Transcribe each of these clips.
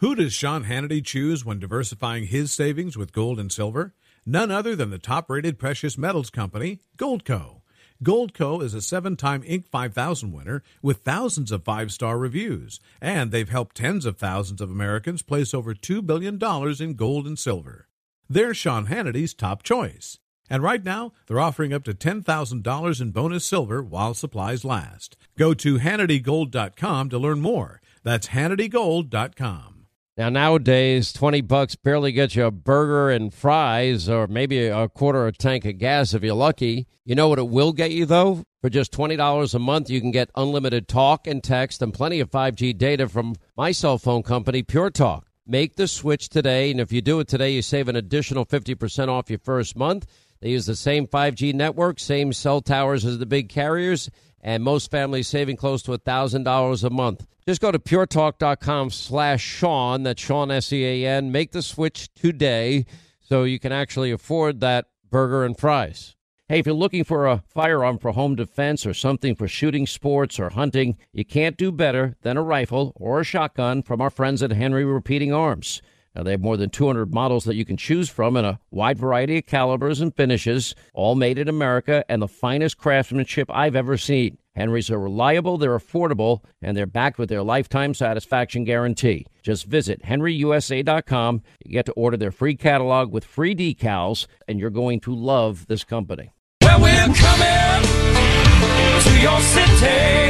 Who does Sean Hannity choose when diversifying his savings with gold and silver? None other than the top-rated precious metals company, Goldco. Goldco is a 7-time Inc. 5000 winner with thousands of 5-star reviews, and they've helped tens of thousands of Americans place over $2 billion in gold and silver. They're Sean Hannity's top choice. And right now, they're offering up to $10,000 in bonus silver while supplies last. Go to HannityGold.com to learn more. That's HannityGold.com. Now, nowadays, $20 barely gets you a burger and fries or maybe a quarter of a tank of gas if you're lucky. You know what it will get you, though? For just $20 a month, you can get unlimited talk and text and plenty of 5G data from my cell phone company, Pure Talk. Make the switch today, and if you do it today, you save an additional 50% off your first month. They use the same 5G network, same cell towers as the big carriers, and most families saving close to $1,000 a month. Just go to puretalk.com/Sean, that's Sean, S-E-A-N. Make the switch today so you can actually afford that burger and fries. Hey, if you're looking for a firearm for home defense or something for shooting sports or hunting, you can't do better than a rifle or a shotgun from our friends at Henry Repeating Arms. Now, they have more than 200 models that you can choose from in a wide variety of calibers and finishes, all made in America and the finest craftsmanship I've ever seen. Henry's are reliable, they're affordable, and they're backed with their lifetime satisfaction guarantee. Just visit henryusa.com. You get to order their free catalog with free decals, and you're going to love this company. Well, we're coming to your city.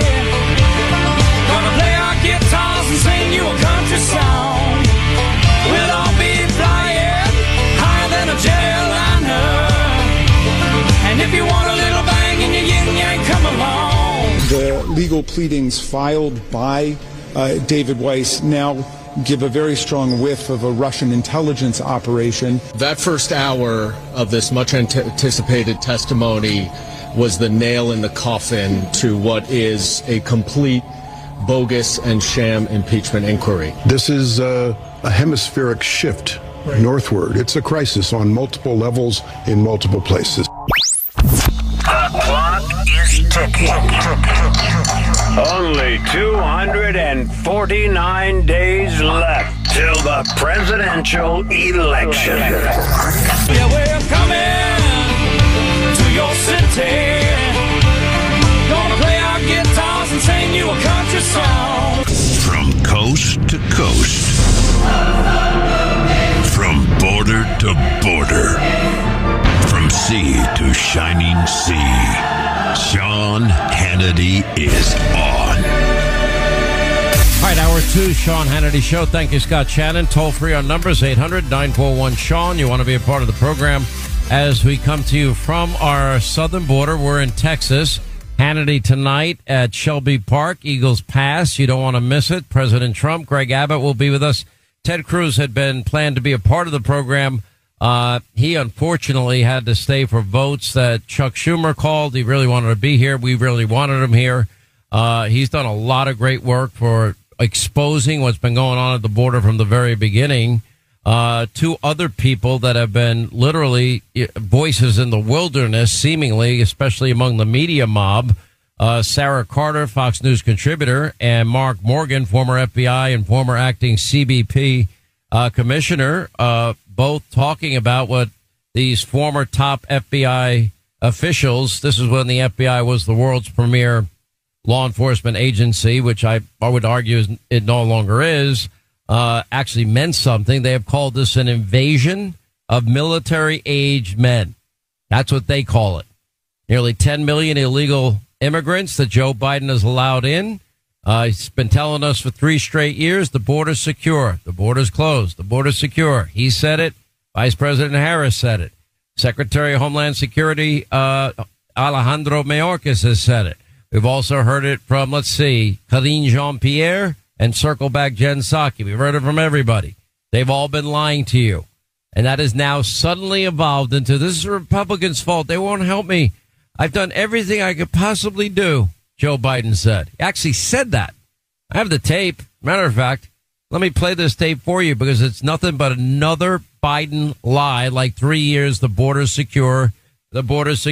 Gonna play our guitars and sing you a country song. We'll all be flying higher than a jetliner. And if you want a little bang in your yin-yang, come along. The legal pleadings filed by David Weiss now give a very strong whiff of a Russian intelligence operation. That first hour of this much anticipated testimony was the nail in the coffin to what is a complete bogus and sham impeachment inquiry. This is a hemispheric shift northward. It's a crisis on multiple levels in multiple places. The clock is ticking. Only 249 days left till the presidential election. Yeah, we're coming to your city. Gonna play our guitars and sing you a country song. From coast to coast. From border to border. From sea to shining sea. Sean Hannity is on. All right, hour two, Sean Hannity Show. Thank you, Scott Shannon. Toll free on numbers 800-941-SEAN. You want to be a part of the program as we come to you from our southern border. We're in Texas. Hannity tonight at Shelby Park, Eagles Pass. You don't want to miss it. President Trump, Greg Abbott will be with us. Ted Cruz had been planned to be a part of the program. He unfortunately had to stay for votes that Chuck Schumer called. He really wanted to be here. We really wanted him here. He's done a lot of great work for exposing what's been going on at the border from the very beginning. Two other people that have been literally voices in the wilderness, seemingly, especially among the media mob. Sarah Carter, Fox News contributor, and Mark Morgan, former FBI and former acting CBP commissioner, both talking about what these former top FBI officials, this is when the FBI was the world's premier law enforcement agency, which I would argue it no longer is, actually meant something. They have called this an invasion of military-aged men. That's what they call it. Nearly 10 million illegal immigrants that Joe Biden has allowed in. He's been telling us for 3 straight years, the border's secure, the border's closed, the border's secure. He said it. Vice President Harris said it. Secretary of Homeland Security Alejandro Mayorkas has said it. We've also heard it from, Karine Jean-Pierre and Circleback Jen Psaki. We've heard it from everybody. They've all been lying to you. And that has now suddenly evolved into, this is the Republicans' fault. They won't help me. I've done everything I could possibly do, Joe Biden said. He actually said that. I have the tape. Matter of fact, let me play this tape for you because it's nothing but another Biden lie, like 3 years, the border's secure, and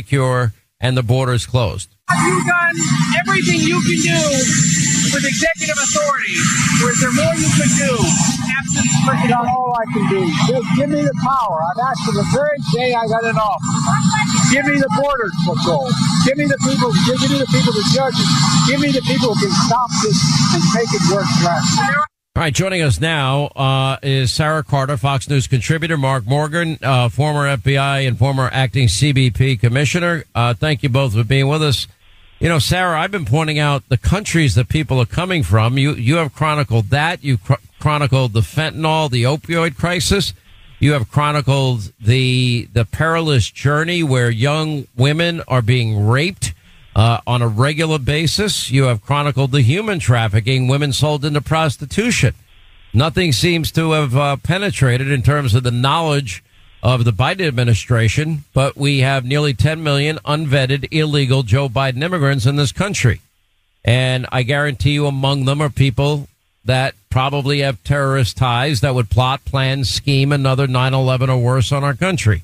the border's closed. You've done everything you can do with executive authority, or is there more you could do? working on all I can do. Just give me the power. I've asked from the very day I got in office. Give me the border patrol. Give me the people. Give me the people, the judges. Give me the people who can stop this and make it work right. All right, joining us now is Sarah Carter, Fox News contributor, Mark Morgan, former FBI and former acting CBP commissioner. Thank you both for being with us. You know, Sarah, I've been pointing out the countries that people are coming from. You have chronicled that. You've chronicled the fentanyl, the opioid crisis. You have chronicled the perilous journey where young women are being raped on a regular basis. You have chronicled the human trafficking, women sold into prostitution. Nothing seems to have penetrated in terms of the knowledge of the Biden administration, but we have nearly 10 million unvetted, illegal Joe Biden immigrants in this country. And I guarantee you among them are people that probably have terrorist ties that would plot, plan, scheme another 9/11 or worse on our country.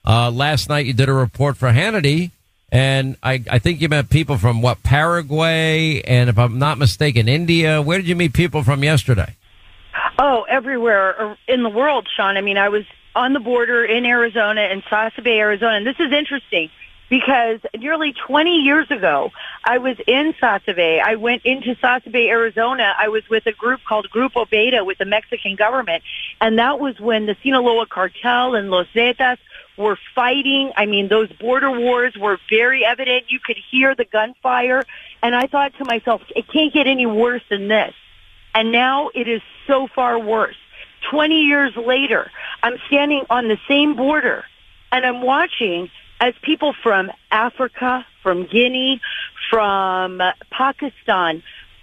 Last night you did a report for Hannity, and I think you met people from, Paraguay, and if I'm not mistaken, India. Where did you meet people from yesterday? Oh, everywhere in the world, Sean. I mean, I was on the border in Arizona, in Sasabe, Arizona. And this is interesting because nearly 20 years ago, I was in Sasabe. I went into Sasabe, Arizona. I was with a group called Grupo Beta with the Mexican government. And that was when the Sinaloa cartel and Los Zetas were fighting. I mean, those border wars were very evident. You could hear the gunfire. And I thought to myself, it can't get any worse than this. And now it is so far worse. 20 years later, I'm standing on the same border, and I'm watching as people from Africa, from Guinea, from Pakistan,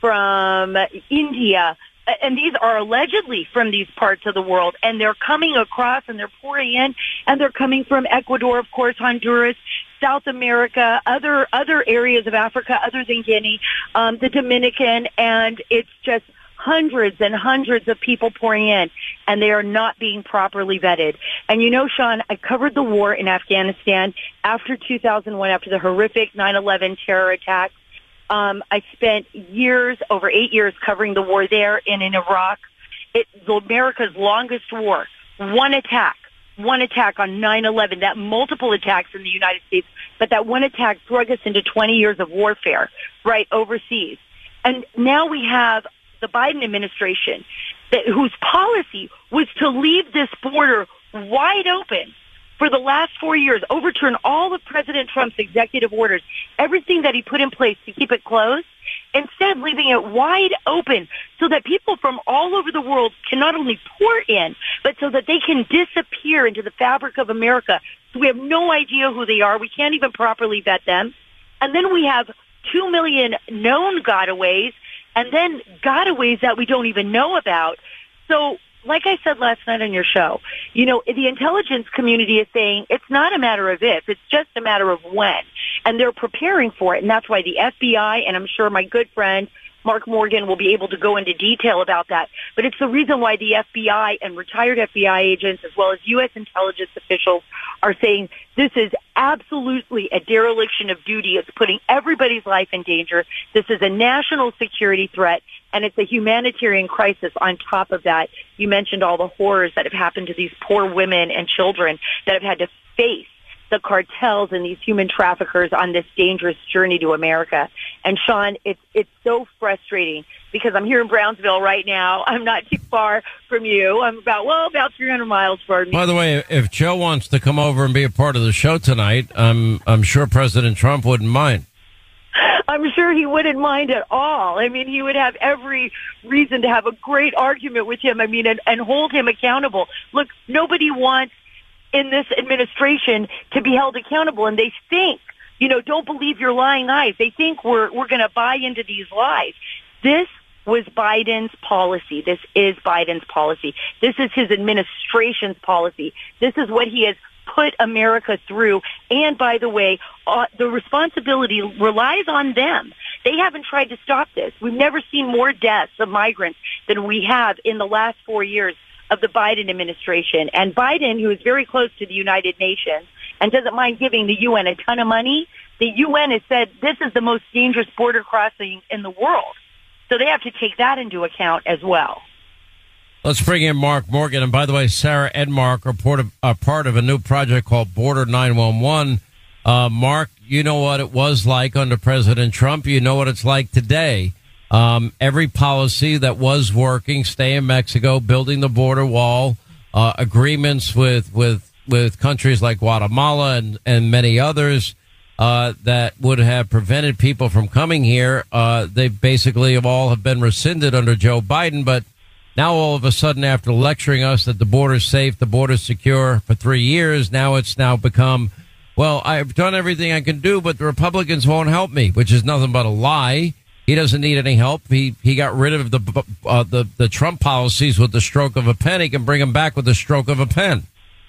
from India, and these are allegedly from these parts of the world, and they're coming across and they're pouring in, and they're coming from Ecuador, of course, Honduras, South America, other areas of Africa other than Guinea, the Dominican, and it's just hundreds and hundreds of people pouring in, and they are not being properly vetted. And you know, Sean, I covered the war in Afghanistan after 2001, after the horrific 9/11 terror attacks. I spent years, over 8 years, covering the war there and in Iraq. It's America's longest war. One attack on 9/11, that multiple attacks in the United States, but that one attack drug us into 20 years of warfare, right, overseas. And now we have the Biden administration whose policy was to leave this border wide open for the last 4 years, overturn all of President Trump's executive orders, everything that he put in place to keep it closed, instead leaving it wide open so that people from all over the world can not only pour in, but so that they can disappear into the fabric of America. So we have no idea who they are. We can't even properly vet them. And then we have 2 million known gotaways, and then gotaways that we don't even know about. So, like I said last night on your show, you know, the intelligence community is saying it's not a matter of if, it's just a matter of when. And they're preparing for it. And that's why the FBI, and I'm sure my good friend Mark Morgan will be able to go into detail about that. But it's the reason why the FBI and retired FBI agents, as well as U.S. intelligence officials, are saying this is absolutely a dereliction of duty. It's putting everybody's life in danger. This is a national security threat, and it's a humanitarian crisis on top of that. You mentioned all the horrors that have happened to these poor women and children that have had to face the cartels and these human traffickers on this dangerous journey to America. And Sean, it's so frustrating because I'm here in Brownsville right now. I'm not too far from you. I'm about 300 miles from you. By the way, if Joe wants to come over and be a part of the show tonight, I'm sure President Trump wouldn't mind. I'm sure he wouldn't mind at all. I mean, he would have every reason to have a great argument with him. I mean, and hold him accountable. Look, nobody wants in this administration to be held accountable, and they think, you know, don't believe your lying eyes. They think we're going to buy into these lies. This was Biden's policy. This is Biden's policy. This is his administration's policy. This is what he has put America through. And by the way, the responsibility relies on them. They haven't tried to stop this. We've never seen more deaths of migrants than we have in the last 4 years of the Biden administration. And Biden, who is very close to the United Nations and doesn't mind giving the UN a ton of money, the UN has said this is the most dangerous border crossing in the world. So they have to take that into account as well. Let's bring in Mark Morgan. And by the way, Sarah and Mark are part of a new project called Border 911. Mark, you know what it was like under President Trump. You know what it's like today. Every policy that was working, stay in Mexico, building the border wall, agreements with countries like Guatemala and many others that would have prevented people from coming here. They basically have been rescinded under Joe Biden. But now all of a sudden, after lecturing us that the border's safe, the border's secure for 3 years, now it's become, well, I've done everything I can do, but the Republicans won't help me, which is nothing but a lie. He doesn't need any help. He got rid of the Trump policies with the stroke of a pen. He can bring them back with the stroke of a pen.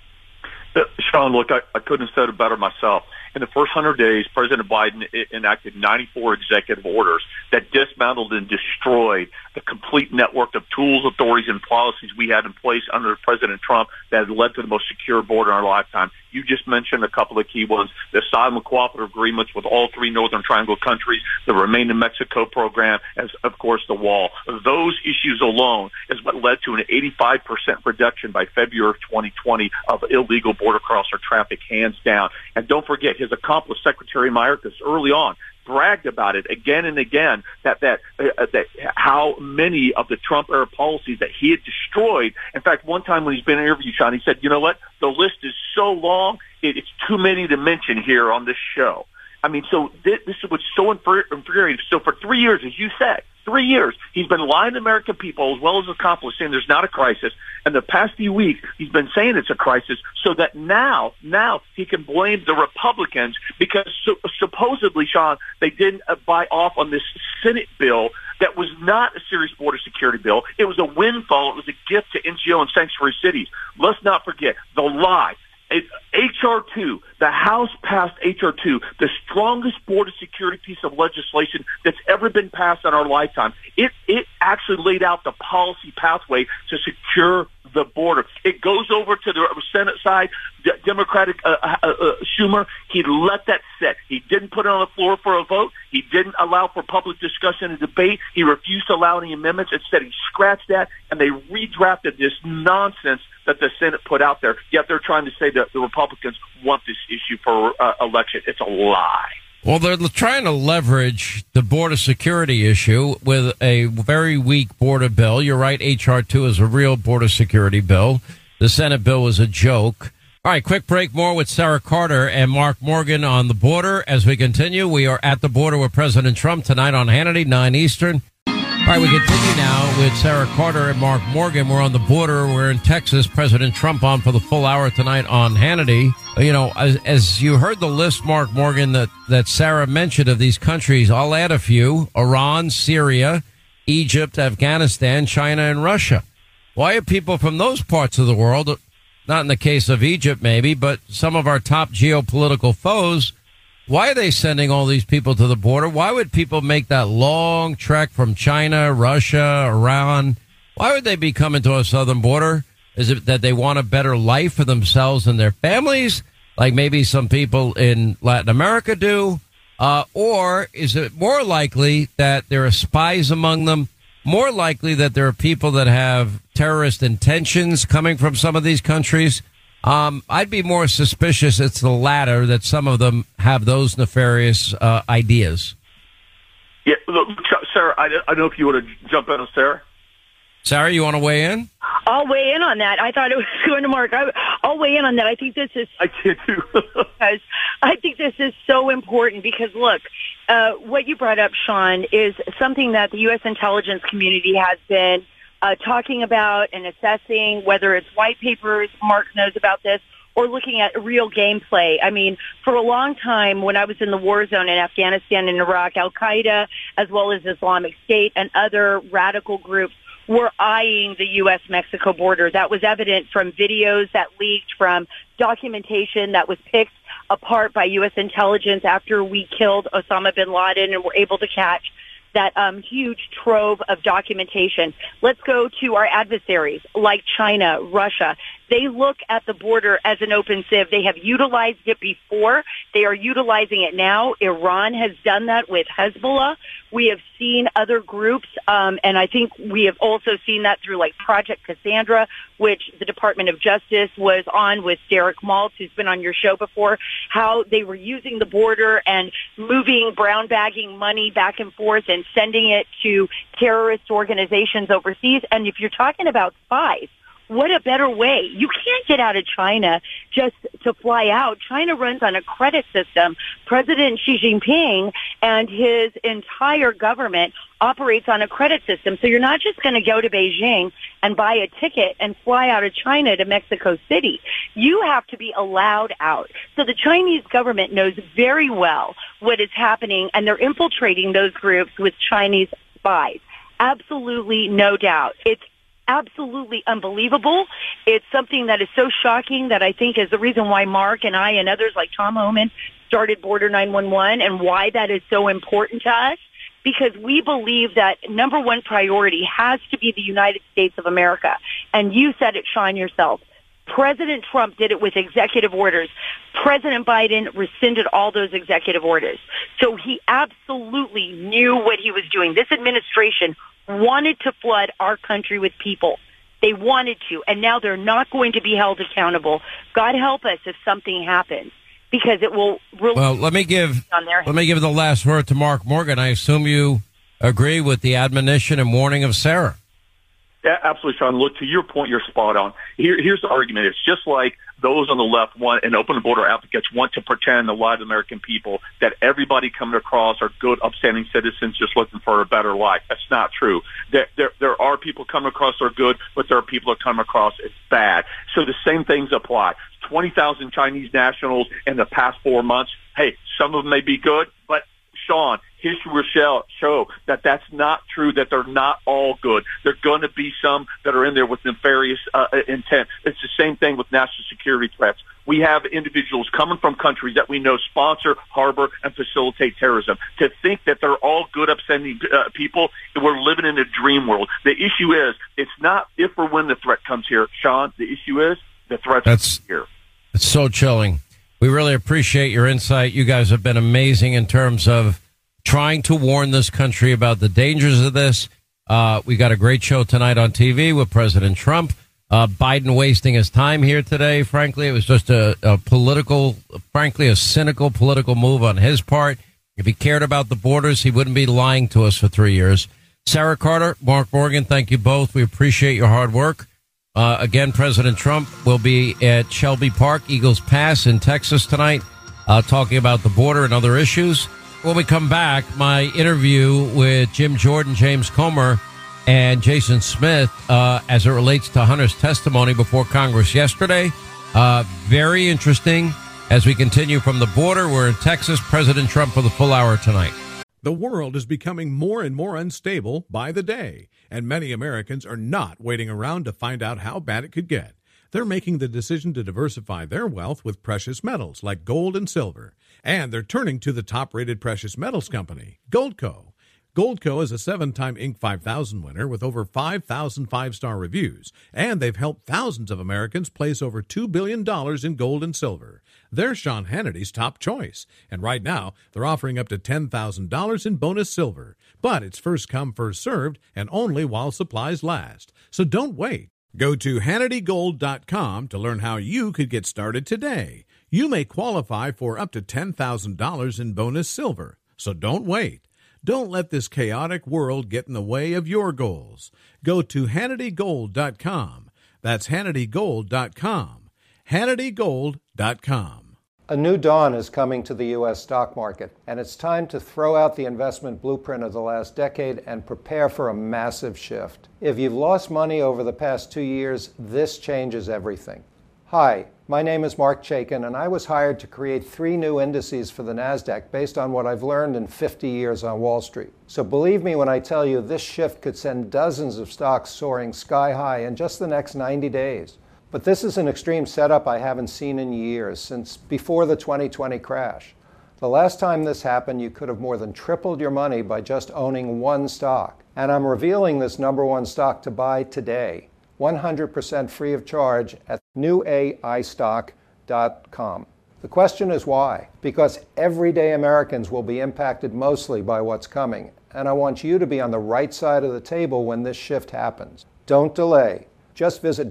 Sean, look, I couldn't have said it better myself. In the first 100 days, President Biden enacted 94 executive orders that dismantled and destroyed the complete network of tools, authorities, and policies we had in place under President Trump that had led to the most secure border in our lifetime. You just mentioned a couple of key ones: the asylum cooperative agreements with all three Northern Triangle countries, the Remain in Mexico program, as of course the wall. Those issues alone is what led to an 85% reduction by February of 2020 of illegal border crosser traffic, hands down. And don't forget, his accomplice, Secretary Mayorkas, early on bragged about it again and again, that how many of the Trump era policies that he had destroyed. In fact, one time when he's been interviewed, Sean, he said, you know what, the list is so long, it's too many to mention here on this show. I mean, so this is what's so infuriating. So for 3 years, as you said, 3 years, he's been lying to American people as well as accomplice, saying there's not a crisis. And the past few weeks, he's been saying it's a crisis, so that now he can blame the Republicans because supposedly, Sean, they didn't buy off on this Senate bill that was not a serious border security bill. It was a windfall. It was a gift to NGO and sanctuary cities. Let's not forget the lie. H.R. 2, the House passed H.R. 2, the strongest border security piece of legislation that's ever been passed in our lifetime. It actually laid out the policy pathway to secure the border. It goes over to the Senate side, Democratic Schumer. He let that sit. He didn't put it on the floor for a vote. He didn't allow for public discussion and debate. He refused to allow any amendments. Instead, he scratched that, and they redrafted this nonsense that the Senate put out there. Yet they're trying to say that the Republicans want this issue for election. It's a lie. Well, they're trying to leverage the border security issue with a very weak border bill. You're right, H.R. 2 is a real border security bill. The Senate bill was a joke. All right, quick break. More with Sarah Carter and Mark Morgan on the border. As we continue, we are at the border with President Trump tonight on Hannity, 9 Eastern. All right, we continue now with Sarah Carter and Mark Morgan. We're on the border. We're in Texas. President Trump on for the full hour tonight on Hannity. You know, as you heard the list, Mark Morgan, that Sarah mentioned of these countries, I'll add a few: Iran, Syria, Egypt, Afghanistan, China, and Russia. Why are people from those parts of the world, not in the case of Egypt maybe, but some of our top geopolitical foes, why are they sending all these people to the border? Why would people make that long trek from China, Russia, Iran? Why would they be coming to our southern border? Is it that they want a better life for themselves and their families, like maybe some people in Latin America do? Or is it more likely that there are spies among them? More likely that there are people that have terrorist intentions coming from some of these countries? I'd be more suspicious it's the latter, that some of them have those nefarious ideas. Yeah, look, Sarah, I don't know if you want to jump in on Sarah. Sarah, you want to weigh in? I'll weigh in on that. I thought it was going to Mark. I'll weigh in on that. I think this is... I can too. Because I think this is so important because, look, what you brought up, Sean, is something that the U.S. intelligence community has been talking about and assessing, whether it's white papers, Mark knows about this, or looking at real gameplay. I mean, for a long time, when I was in the war zone in Afghanistan and Iraq, Al-Qaeda, as well as Islamic State and other radical groups, were eyeing the U.S.-Mexico border. That was evident from videos that leaked, from documentation that was picked apart by U.S. intelligence after we killed Osama bin Laden and were able to catch that huge trove of documentation. Let's go to our adversaries like China, Russia. They look at the border as an open sieve. They have utilized it before. They are utilizing it now. Iran has done that with Hezbollah. We have seen other groups, and I think we have also seen that through like Project Cassandra, which the Department of Justice was on with Derek Maltz, who's been on your show before, how they were using the border and moving, brown bagging money back and forth and sending it to terrorist organizations overseas. And if you're talking about spies, what a better way. You can't get out of China just to fly out. China runs on a credit system. President Xi Jinping and his entire government operates on a credit system. So you're not just going to go to Beijing and buy a ticket and fly out of China to Mexico City. You have to be allowed out. So the Chinese government knows very well what is happening, and they're infiltrating those groups with Chinese spies. Absolutely no doubt. It's absolutely unbelievable. It's something that is so shocking that I think is the reason why Mark and I and others like Tom Homan started Border 911 and why that is so important to us, because we believe that number one priority has to be the United States of America. And you said it, Sean, yourself. President Trump did it with executive orders. President Biden rescinded all those executive orders. So he absolutely knew what he was doing. This administration wanted to flood our country with people. They wanted to, and now they're not going to be held accountable. God help us if something happens, because it will really... Well, let me give the last word to Mark Morgan. I assume you agree with the admonition and warning of Sarah. Yeah, absolutely, Sean. Look, to your point, you're spot on. Here's the argument. It's just like those on the left want, and open border advocates want to pretend, the white American people, that everybody coming across are good, upstanding citizens just looking for a better life. That's not true. There are people coming across that are good, but there are people that come across as bad. So the same things apply. 20,000 Chinese nationals in the past 4 months. Hey, some of them may be good, but Sean, history will show that that's not true, that they're not all good. There are going to be some that are in there with nefarious intent. It's the same thing with national security threats. We have individuals coming from countries that we know sponsor, harbor, and facilitate terrorism. To think that they're all good, upstanding people, we're living in a dream world. The issue is, it's not if or when the threat comes here, Sean. The issue is the threat's here. It's so chilling. We really appreciate your insight. You guys have been amazing in terms of trying to warn this country about the dangers of this. We got a great show tonight on TV with President Trump. Biden wasting his time here today. Frankly, it was just a cynical political move on his part. If he cared about the borders, he wouldn't be lying to us for 3 years. Sarah Carter, Mark Morgan, thank you both. We appreciate your hard work. Again, President Trump will be at Shelby Park, Eagles Pass in Texas tonight, talking about the border and other issues. When we come back, my interview with Jim Jordan, James Comer, and Jason Smith as it relates to Hunter's testimony before Congress yesterday. Very interesting as we continue from the border. We're in Texas. President Trump for the full hour tonight. The world is becoming more and more unstable by the day, and many Americans are not waiting around to find out how bad it could get. They're making the decision to diversify their wealth with precious metals like gold and silver, and they're turning to the top-rated precious metals company, Goldco. Goldco is a 7-time Inc. 5000 winner with over 5,000 five-star reviews, and they've helped thousands of Americans place over $2 billion in gold and silver. They're Sean Hannity's top choice, and right now they're offering up to $10,000 in bonus silver. But it's first come, first served, and only while supplies last. So don't wait. Go to HannityGold.com to learn how you could get started today. You may qualify for up to $10,000 in bonus silver, so don't wait. Don't let this chaotic world get in the way of your goals. Go to HannityGold.com. That's HannityGold.com. HannityGold.com. A new dawn is coming to the U.S. stock market, and it's time to throw out the investment blueprint of the last decade and prepare for a massive shift. If you've lost money over the past 2 years, this changes everything. Hi, my name is Mark Chaikin, and I was hired to create 3 new indices for the NASDAQ based on what I've learned in 50 years on Wall Street. So believe me when I tell you this shift could send dozens of stocks soaring sky high in just the next 90 days. But this is an extreme setup I haven't seen in years, since before the 2020 crash. The last time this happened, you could have more than tripled your money by just owning one stock. And I'm revealing this number one stock to buy today. 100% free of charge at newaistock.com. The question is why? Because everyday Americans will be impacted mostly by what's coming, and I want you to be on the right side of the table when this shift happens. Don't delay. Just visit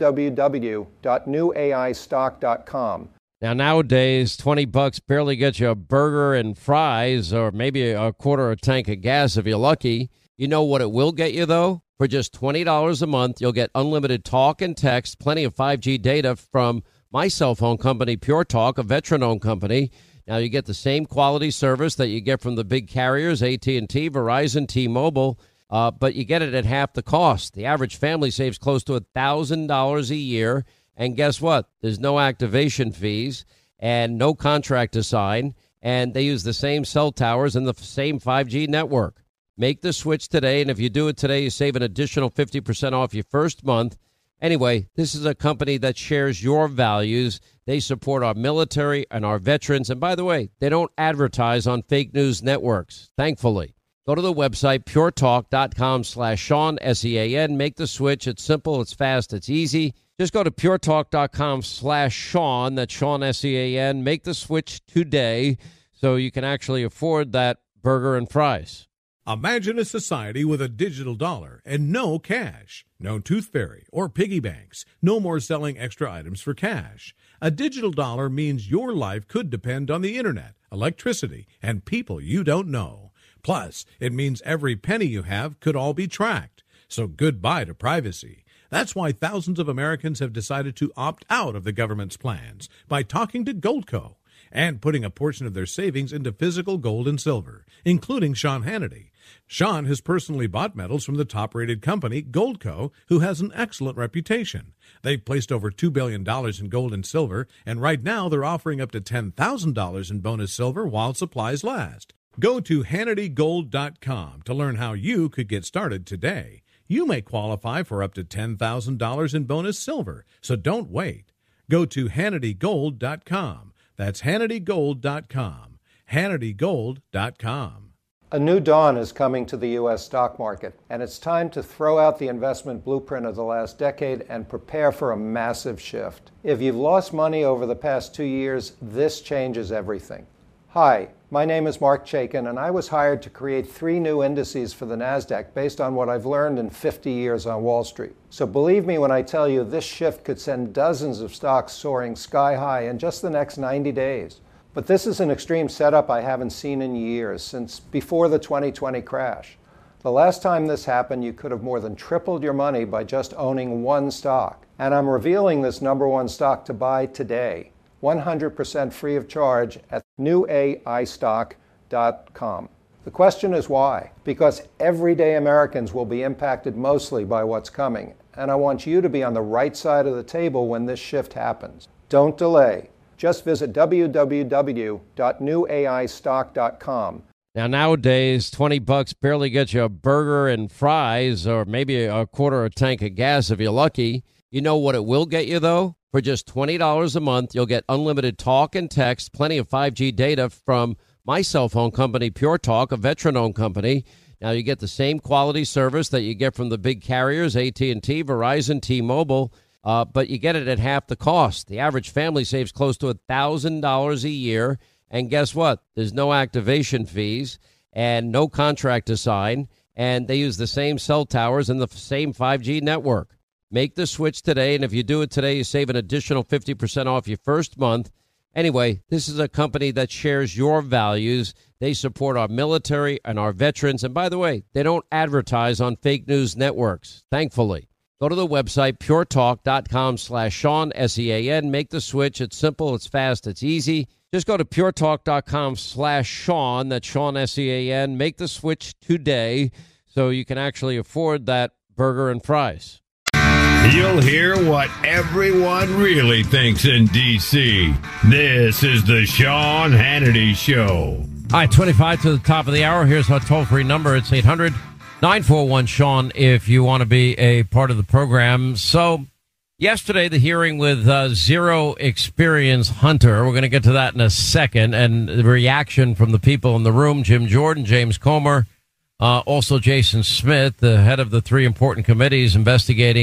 www.newaistock.com. Now, nowadays, $20 barely gets you a burger and fries, or maybe a quarter of a tank of gas if you're lucky. You know what it will get you, though? For just $20 a month, you'll get unlimited talk and text, plenty of 5G data from my cell phone company, Pure Talk, a veteran-owned company. Now, you get the same quality service that you get from the big carriers, AT&T, Verizon, T-Mobile, but you get it at half the cost. The average family saves close to $1,000 a year. And guess what? There's no activation fees and no contract to sign, and they use the same cell towers and the same 5G network. Make the switch today, and if you do it today, you save an additional 50% off your first month. Anyway, this is a company that shares your values. They support our military and our veterans. And by the way, they don't advertise on fake news networks, thankfully. Go to the website, puretalk.com/Sean, S-E-A-N. Make the switch. It's simple, it's fast, it's easy. Just go to puretalk.com/Sean, that's Sean, S-E-A-N. Make the switch today so you can actually afford that burger and fries. Imagine a society with a digital dollar and no cash. No tooth fairy or piggy banks. No more selling extra items for cash. A digital dollar means your life could depend on the internet, electricity, and people you don't know. Plus, it means every penny you have could all be tracked. So goodbye to privacy. That's why thousands of Americans have decided to opt out of the government's plans by talking to Goldco and putting a portion of their savings into physical gold and silver, including Sean Hannity. Sean has personally bought metals from the top-rated company, Goldco, who has an excellent reputation. They've placed over $2 billion in gold and silver, and right now they're offering up to $10,000 in bonus silver while supplies last. Go to HannityGold.com to learn how you could get started today. You may qualify for up to $10,000 in bonus silver, so don't wait. Go to HannityGold.com. That's HannityGold.com. HannityGold.com. A new dawn is coming to the U.S. stock market, and it's time to throw out the investment blueprint of the last decade and prepare for a massive shift. If you've lost money over the past 2 years, this changes everything. Hi, my name is Mark Chaikin, and I was hired to create 3 new indices for the NASDAQ based on what I've learned in 50 years on Wall Street. So believe me when I tell you this shift could send dozens of stocks soaring sky high in just the next 90 days. But this is an extreme setup I haven't seen in years, since before the 2020 crash. The last time this happened, you could have more than tripled your money by just owning one stock. And I'm revealing this number one stock to buy today, 100% free of charge at newaistock.com. The question is why? Because everyday Americans will be impacted mostly by what's coming, and I want you to be on the right side of the table when this shift happens. Don't delay. Just visit www.newaistock.com. Now, nowadays, $20 barely gets you a burger and fries, or maybe a quarter of a tank of gas if you're lucky. You know what it will get you, though? For just $20 a month, you'll get unlimited talk and text, plenty of 5G data from my cell phone company, Pure Talk, a veteran-owned company. Now, you get the same quality service that you get from the big carriers, AT&T, Verizon, T-Mobile, but you get it at half the cost. The average family saves close to $1,000 a year. And guess what? There's no activation fees and no contract to sign. And they use the same cell towers and the same 5G network. Make the switch today. And if you do it today, you save an additional 50% off your first month. Anyway, this is a company that shares your values. They support our military and our veterans. And by the way, they don't advertise on fake news networks, thankfully. Go to the website, puretalk.com/Sean, S-E-A-N. Make the switch. It's simple, it's fast, it's easy. Just go to puretalk.com/Sean, that's Sean, S-E-A-N. Make the switch today so you can actually afford that burger and fries. You'll hear what everyone really thinks in D.C. This is the Sean Hannity Show. All right, 25 to the top of the hour. Here's our toll-free number. It's 800-941-SEAN if you want to be a part of the program. So yesterday, the hearing with Zero Experience Hunter. We're going to get to that in a second. And the reaction from the people in the room, Jim Jordan, James Comer, also Jason Smith, the head of the 3 important committees investigating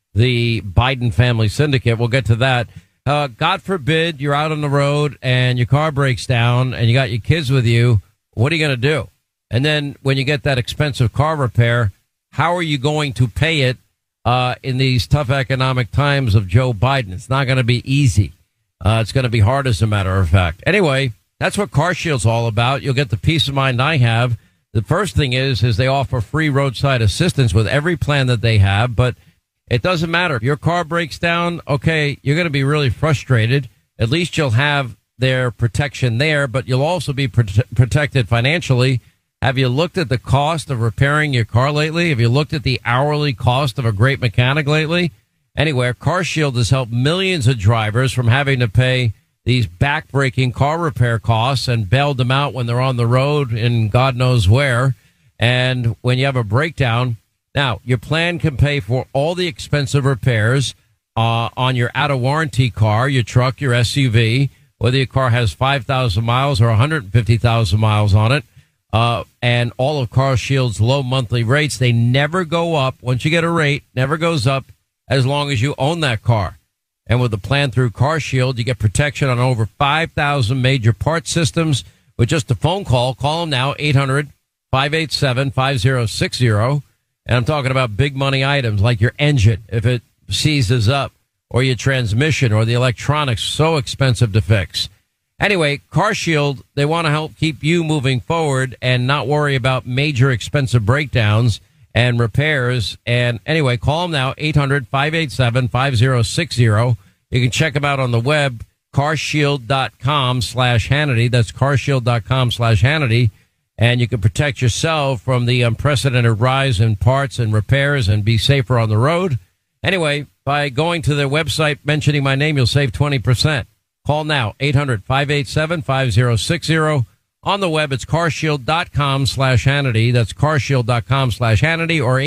the Biden family syndicate. We'll get to that. God forbid you're out on the road and your car breaks down and you got your kids with you. What are you going to do? And then when you get that expensive car repair, how are you going to pay it in these tough economic times of Joe Biden? It's not going to be easy. It's going to be hard, as a matter of fact. Anyway, that's what CarShield's all about. You'll get the peace of mind I have. The first thing is they offer free roadside assistance with every plan that they have, but it doesn't matter. If your car breaks down, okay, you're going to be really frustrated. At least you'll have their protection there, but you'll also be protected financially. Have you looked at the cost of repairing your car lately? Have you looked at the hourly cost of a great mechanic lately? Anyway, CarShield has helped millions of drivers from having to pay these back-breaking car repair costs and bailed them out when they're on the road in God knows where. And when you have a breakdown, now your plan can pay for all the expensive repairs on your out-of-warranty car, your truck, your SUV, whether your car has 5,000 miles or 150,000 miles on it. And all of CarShield's low monthly rates, they never go up. Once you get a rate, never goes up as long as you own that car. And with the plan through CarShield, you get protection on over 5,000 major part systems with just a phone call. Call them now, 800-587-5060. And I'm talking about big money items like your engine, if it seizes up, or your transmission, or the electronics, so expensive to fix. Anyway, CarShield, they want to help keep you moving forward and not worry about major expensive breakdowns and repairs. And anyway, call them now, 800-587-5060. You can check them out on the web, carshield.com/Hannity. That's carshield.com/Hannity. And you can protect yourself from the unprecedented rise in parts and repairs and be safer on the road. Anyway, by going to their website, mentioning my name, you'll save 20%. Call now, 800-587-5060. On the web, it's carshield.com/Hannity. That's carshield.com/Hannity or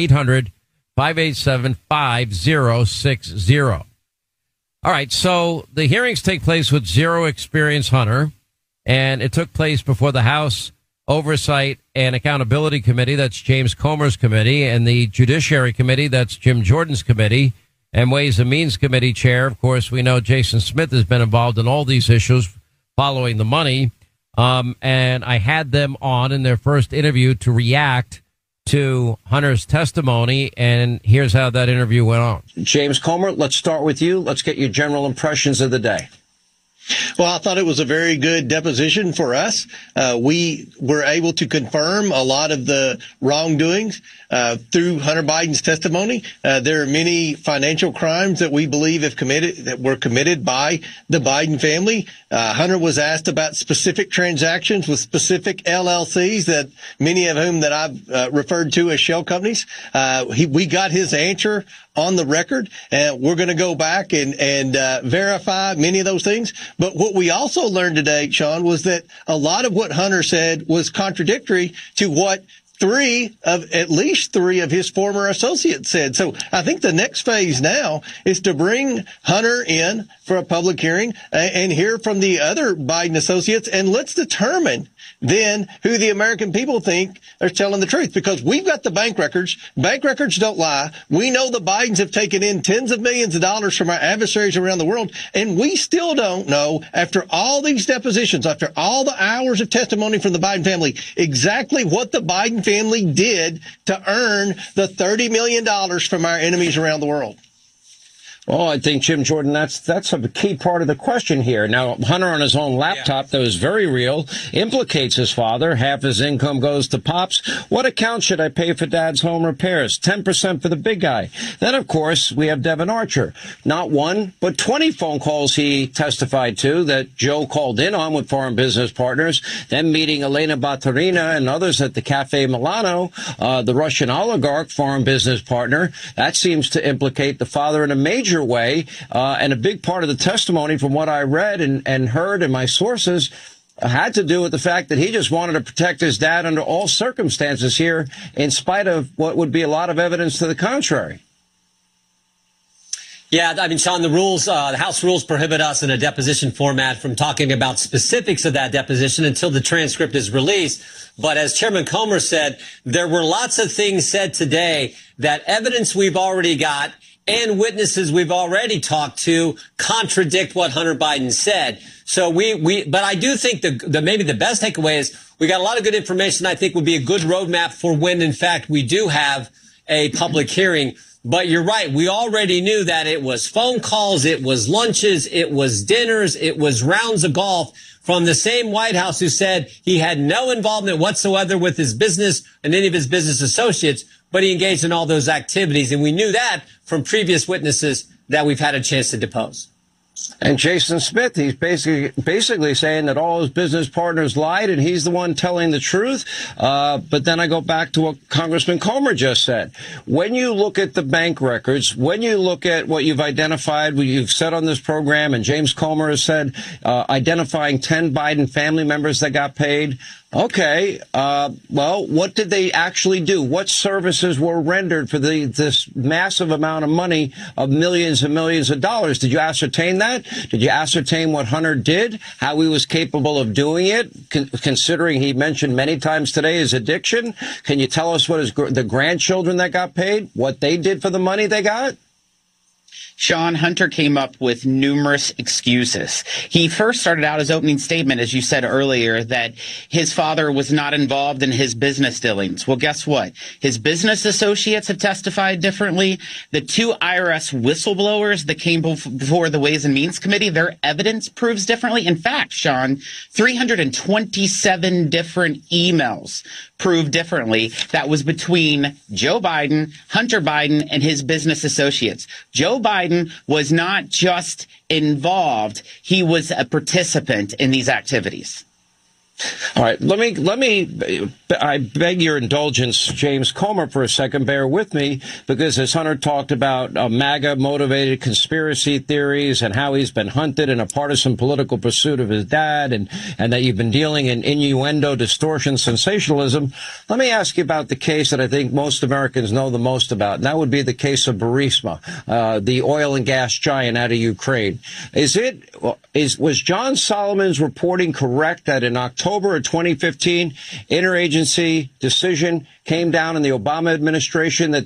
800-587-5060. All right, so the hearings take place with Zero Experience Hunter, and it took place before the House Oversight and Accountability Committee. That's James Comer's committee, and the Judiciary Committee. That's Jim Jordan's committee, and Ways and Means Committee chair. Of course, we know Jason Smith has been involved in all these issues following the money. And I had them on in their first interview to react to Hunter's testimony, and here's how that interview went on. James Comer, let's start with you. Let's get your general impressions of the day. Well, I thought it was a very good deposition for us. We were able to confirm a lot of the wrongdoings through Hunter Biden's testimony. There are many financial crimes that we believe that were committed by the Biden family. Hunter was asked about specific transactions with specific LLCs, that many of whom that I've referred to as shell companies. We got his answer on the record, and we're going to go back and verify many of those things. But what we also learned today, Sean, was that a lot of what Hunter said was contradictory to what at least three of his former associates said. So I think the next phase now is to bring Hunter in for a public hearing and hear from the other Biden associates, and let's determine then who the American people think are telling the truth, because we've got the bank records. Bank records don't lie. We know the Bidens have taken in tens of millions of dollars from our adversaries around the world, and we still don't know, after all these depositions, after all the hours of testimony from the Biden family, exactly what the Biden family did to earn the $30 million from our enemies around the world. Well, I think, Jim Jordan, that's a key part of the question here. Now, Hunter on his own laptop, that was very real, implicates his father. Half his income goes to Pops. What account should I pay for Dad's home repairs? 10% for the big guy. Then, of course, we have Devin Archer. Not one, but 20 phone calls he testified to that Joe called in on with foreign business partners, then meeting Elena Baturina and others at the Cafe Milano, the Russian oligarch foreign business partner. That seems to implicate the father in a major way, and a big part of the testimony, from what I read and heard in my sources, had to do with the fact that he just wanted to protect his dad under all circumstances here, in spite of what would be a lot of evidence to the contrary. Yeah, I mean, Sean, the House rules prohibit us in a deposition format from talking about specifics of that deposition until the transcript is released. But as Chairman Comer said, there were lots of things said today that evidence we've already got, and witnesses we've already talked to contradict what Hunter Biden said. So but I do think maybe the best takeaway is we got a lot of good information I think would be a good roadmap for when, in fact, we do have a public hearing. But you're right. We already knew that it was phone calls, it was lunches, it was dinners, it was rounds of golf from the same White House who said he had no involvement whatsoever with his business and any of his business associates, but he engaged in all those activities. And we knew that from previous witnesses that we've had a chance to depose. And Jason Smith, he's basically saying that all his business partners lied and he's the one telling the truth. But then I go back to what Congressman Comer just said. When you look at the bank records, when you look at what you've identified, what you've said on this program, and James Comer has said, identifying 10 Biden family members that got paid. Okay, well, what did they actually do? What services were rendered for this massive amount of money of millions and millions of dollars? Did you ascertain that? Did you ascertain what Hunter did, how he was capable of doing it, considering he mentioned many times today his addiction? Can you tell us what the grandchildren that got paid, what they did for the money they got? Sean, Hunter came up with numerous excuses. He first started out his opening statement, as you said earlier, that his father was not involved in his business dealings. Well, guess what? His business associates have testified differently. The two IRS whistleblowers that came before the Ways and Means Committee, their evidence proves differently. In fact, Sean, 327 different emails prove differently. That was between Joe Biden, Hunter Biden, and his business associates. Joe Biden was not just involved, he was a participant in these activities. All right, I beg your indulgence, James Comer, for a second. Bear with me, because as Hunter talked about MAGA-motivated conspiracy theories and how he's been hunted in a partisan political pursuit of his dad, and that you've been dealing in innuendo, distortion, sensationalism, let me ask you about the case that I think most Americans know the most about, and that would be the case of Burisma, the oil and gas giant out of Ukraine. Was John Solomon's reporting correct that in October of 2015, interagency decision came down in the Obama administration that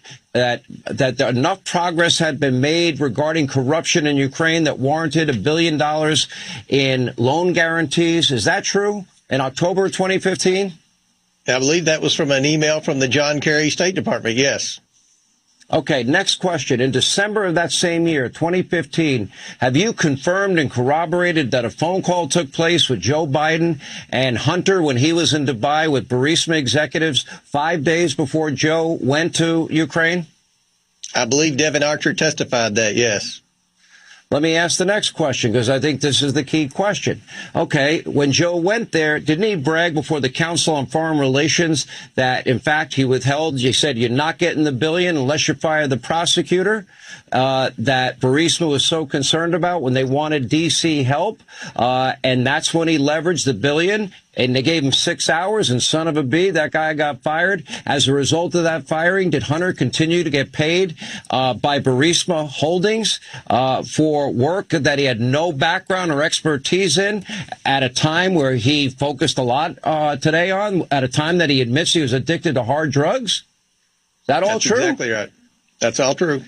that enough progress had been made regarding corruption in Ukraine that warranted $1 billion in loan guarantees? Is that true? In October of 2015? I believe that was from an email from the John Kerry State Department. Yes. Okay, next question. In December of that same year, 2015, have you confirmed and corroborated that a phone call took place with Joe Biden and Hunter when he was in Dubai with Burisma executives 5 days before Joe went to Ukraine? I believe Devin Archer testified that, yes. Let me ask the next question, because I think this is the key question. Okay, when Joe went there, didn't he brag before the Council on Foreign Relations that, in fact, he said, you're not getting the $1 billion unless you fire the prosecutor, that Burisma was so concerned about when they wanted D.C. help, and that's when he leveraged the $1 billion, and they gave him 6 hours, and son of a bee, that guy got fired. As a result of that firing, did Hunter continue to get paid by Burisma Holdings for work that he had no background or expertise in at a time where he focused a lot today on, at a time that he admits he was addicted to hard drugs? Is that all true? That's exactly right. That's all true.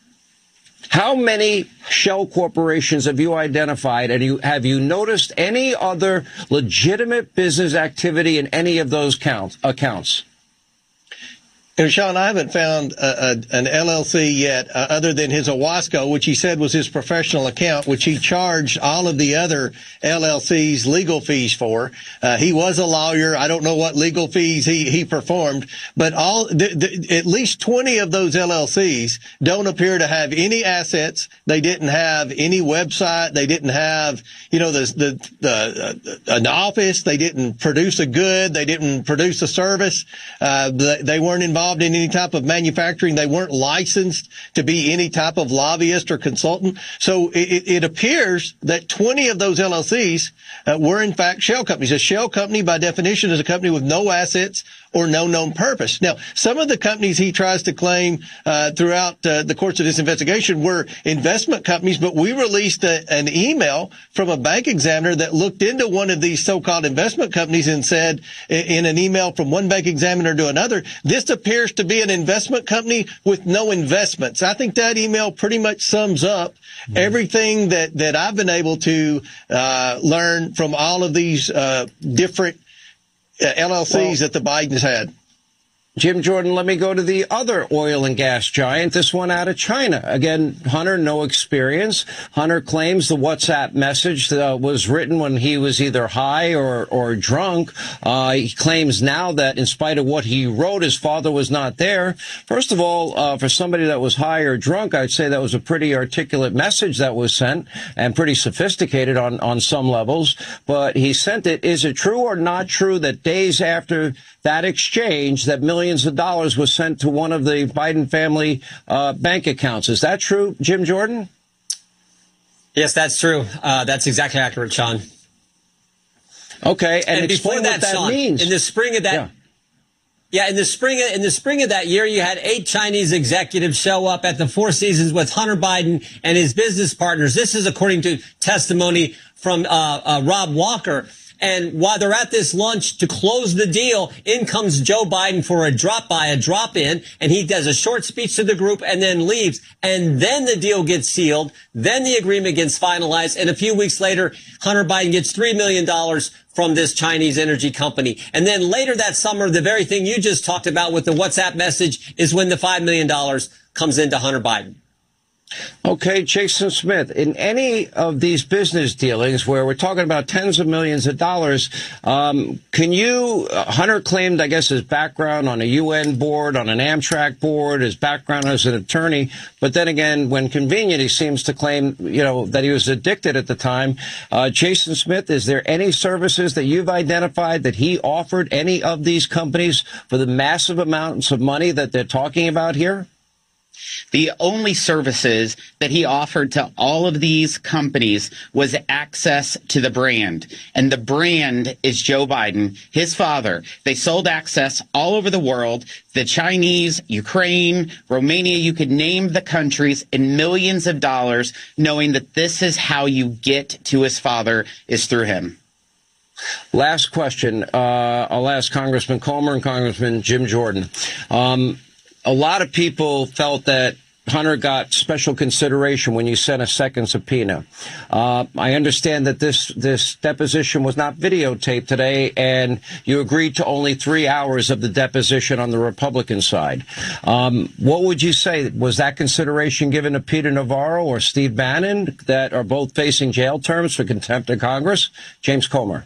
How many shell corporations have you identified, and have you noticed any other legitimate business activity in any of those accounts? And Sean, I haven't found an LLC yet other than his Owasco, which he said was his professional account, which he charged all of the other LLCs legal fees for. He was a lawyer. I don't know what legal fees he performed, but at least 20 of those LLCs don't appear to have any assets. They didn't have any website. They didn't have, an office. They didn't produce a good. They didn't produce a service. They weren't involved in any type of manufacturing. They weren't licensed to be any type of lobbyist or consultant. So it appears that 20 of those LLCs were in fact shell companies. A shell company by definition is a company with no assets or no known purpose. Now, some of the companies he tries to claim throughout the course of this investigation were investment companies, but we released an email from a bank examiner that looked into one of these so-called investment companies and said in an email from one bank examiner to another, this appears to be an investment company with no investments. I think that email pretty much sums up everything that I've been able to learn from all of these different LLCs that the Bidens had. Jim Jordan, let me go to the other oil and gas giant, this one out of China. Again, Hunter, no experience. Hunter claims the WhatsApp message was written when he was either high or drunk. He claims now that in spite of what he wrote, his father was not there. First of all, for somebody that was high or drunk, I'd say that was a pretty articulate message that was sent and pretty sophisticated on some levels. But he sent it. Is it true or not true that days after that exchange, that millions of dollars was sent to one of the Biden family bank accounts? Is that true, Jim Jordan? Yes, that's true. That's exactly accurate, Sean. Okay, and before explain that, what that Sean, means. in the spring of that, in the spring of that year, you had 8 Chinese executives show up at the Four Seasons with Hunter Biden and his business partners. This is according to testimony from Rob Walker. And while they're at this lunch to close the deal, in comes Joe Biden for a drop-in, and he does a short speech to the group and then leaves. And then the deal gets sealed. Then the agreement gets finalized. And a few weeks later, Hunter Biden gets $3 million from this Chinese energy company. And then later that summer, the very thing you just talked about with the WhatsApp message is when the $5 million comes into Hunter Biden. Okay, Jason Smith, in any of these business dealings where we're talking about tens of millions of dollars, Hunter claimed, I guess, his background on a UN board, on an Amtrak board, his background as an attorney. But then again, when convenient, he seems to claim, that he was addicted at the time. Jason Smith, is there any services that you've identified that he offered any of these companies for the massive amounts of money that they're talking about here? The only services that he offered to all of these companies was access to the brand. And the brand is Joe Biden, his father. They sold access all over the world. The Chinese, Ukraine, Romania, you could name the countries, in millions of dollars, knowing that this is how you get to his father is through him. Last question. I'll ask Congressman Comer and Congressman Jim Jordan. A lot of people felt that Hunter got special consideration when you sent a second subpoena. I understand that this deposition was not videotaped today, and you agreed to only 3 hours of the deposition on the Republican side. What would you say? Was that consideration given to Peter Navarro or Steve Bannon, that are both facing jail terms for contempt of Congress? James Comer.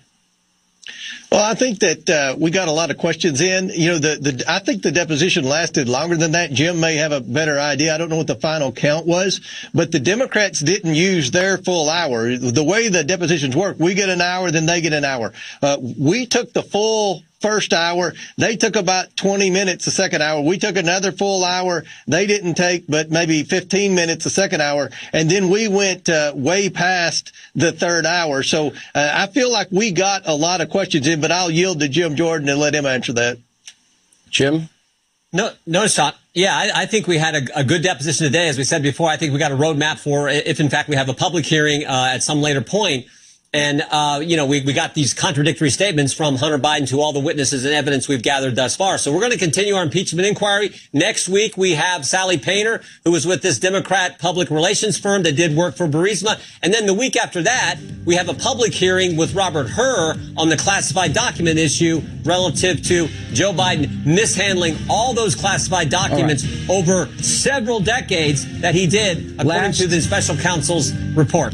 Well, I think that we got a lot of questions in. I think the deposition lasted longer than that. Jim may have a better idea. I don't know what the final count was, but the Democrats didn't use their full hour. The way the depositions work, we get an hour, then they get an hour. We took the full first hour. They took about 20 minutes the second hour. We took another full hour. They didn't take but maybe 15 minutes the second hour. And then we went way past the third hour. So I feel like we got a lot of questions in, but I'll yield to Jim Jordan and let him answer that. Jim? No, Sean. Yeah, I think we had a good deposition today. As we said before, I think we got a roadmap for if, in fact, we have a public hearing at some later point. And, we got these contradictory statements from Hunter Biden to all the witnesses and evidence we've gathered thus far. So we're going to continue our impeachment inquiry. Next week, we have Sally Painter, who was with this Democrat public relations firm that did work for Burisma. And then the week after that, we have a public hearing with Robert Hur on the classified document issue relative to Joe Biden mishandling all those classified documents over several decades that he did, according to the special counsel's report.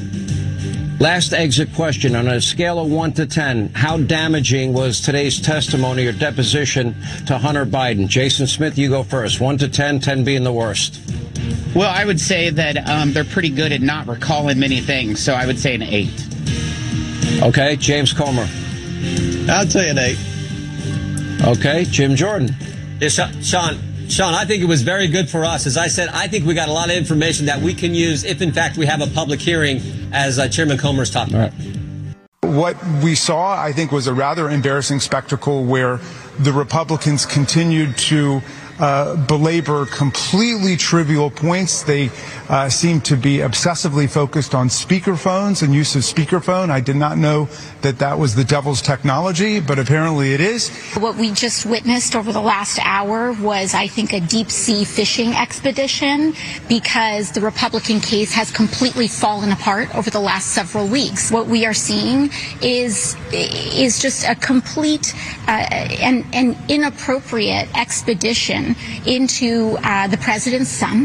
Last exit question. On a scale of 1 to 10, how damaging was today's testimony or deposition to Hunter Biden? Jason Smith, you go first. 1 to 10, 10 being the worst. Well, I would say that they're pretty good at not recalling many things, so I would say an 8. Okay, James Comer. I'd say an 8. Okay, Jim Jordan. Yes, Sean, I think it was very good for us. As I said, I think we got a lot of information that we can use if, in fact, we have a public hearing, as Chairman Comer's talking about. What we saw, I think, was a rather embarrassing spectacle where the Republicans continued to belabor completely trivial points. They seem to be obsessively focused on speakerphones and use of speakerphone. I did not know that that was the devil's technology, but apparently it is. What we just witnessed over the last hour was, I think, a deep-sea fishing expedition, because the Republican case has completely fallen apart over the last several weeks. What we are seeing is just a complete and inappropriate expedition into the president's son.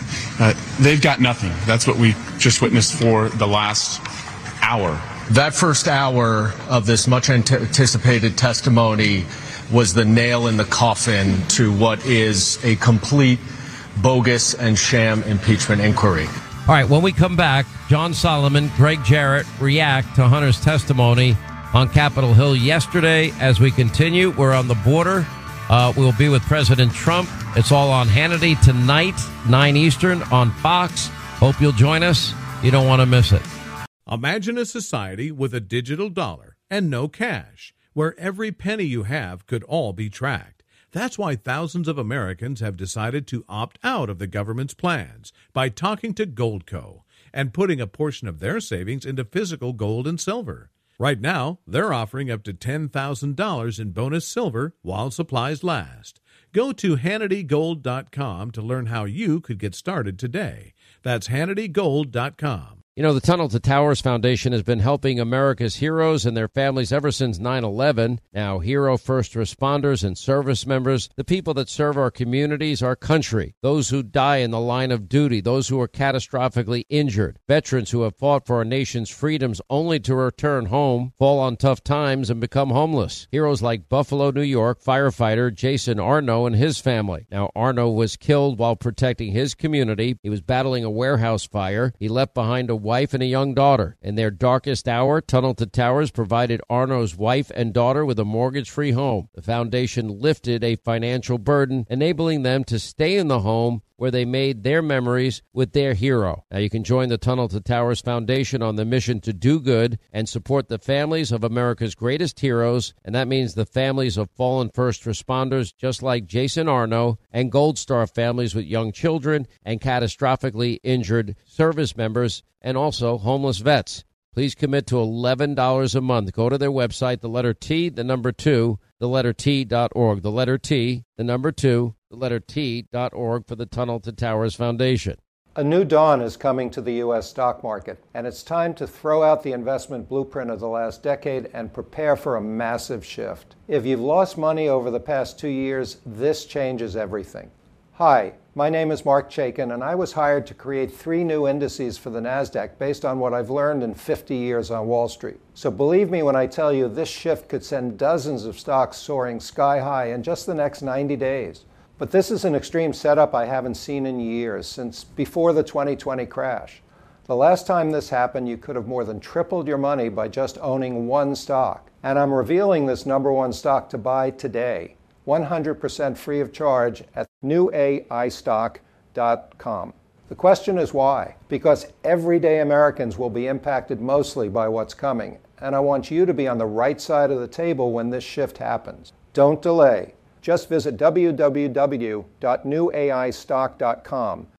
They've got nothing. That's what we just witnessed for the last hour. That first hour of this much anticipated testimony was the nail in the coffin to what is a complete bogus and sham impeachment inquiry. All right, when we come back, John Solomon, Greg Jarrett react to Hunter's testimony on Capitol Hill yesterday. As we continue, we're on the border. We'll be with President Trump. It's all on Hannity tonight, 9 Eastern on Fox. Hope you'll join us. You don't want to miss it. Imagine a society with a digital dollar and no cash, where every penny you have could all be tracked. That's why thousands of Americans have decided to opt out of the government's plans by talking to Goldco and putting a portion of their savings into physical gold and silver. Right now, they're offering up to $10,000 in bonus silver while supplies last. Go to HannityGold.com to learn how you could get started today. That's HannityGold.com. You know, the Tunnel to Towers Foundation has been helping America's heroes and their families ever since 9/11. Now, hero first responders and service members, the people that serve our communities, our country, those who die in the line of duty, those who are catastrophically injured, veterans who have fought for our nation's freedoms only to return home, fall on tough times, and become homeless. Heroes like Buffalo, New York firefighter Jason Arno and his family. Now, Arno was killed while protecting his community. He was battling a warehouse fire. He left behind a wife and a young daughter. In their darkest hour, Tunnel to Towers provided Arno's wife and daughter with a mortgage-free home. The foundation lifted a financial burden, enabling them to stay in the home where they made their memories with their hero. Now you can join the Tunnel to Towers Foundation on the mission to do good and support the families of America's greatest heroes, and that means the families of fallen first responders just like Jason Arno, and Gold Star families with young children and catastrophically injured service members, and also homeless vets. Please commit to $11 a month. Go to their website, the letter T, the number 2, the letter T.org. The letter T, the number 2, the letter T.org for the Tunnel to Towers Foundation. A new dawn is coming to the U.S. stock market, and it's time to throw out the investment blueprint of the last decade and prepare for a massive shift. If you've lost money over the past 2 years, this changes everything. Hi, my name is Mark Chaikin, and I was hired to create 3 new indices for the NASDAQ based on what I've learned in 50 years on Wall Street. So believe me when I tell you this shift could send dozens of stocks soaring sky high in just the next 90 days. But this is an extreme setup I haven't seen in years, since before the 2020 crash. The last time this happened, you could have more than tripled your money by just owning one stock. And I'm revealing this number 1 stock to buy today, 100% free of charge at newaistock.com. The question is why? Because everyday Americans will be impacted mostly by what's coming, and I want you to be on the right side of the table when this shift happens. Don't delay. Just visit www.newaistock.com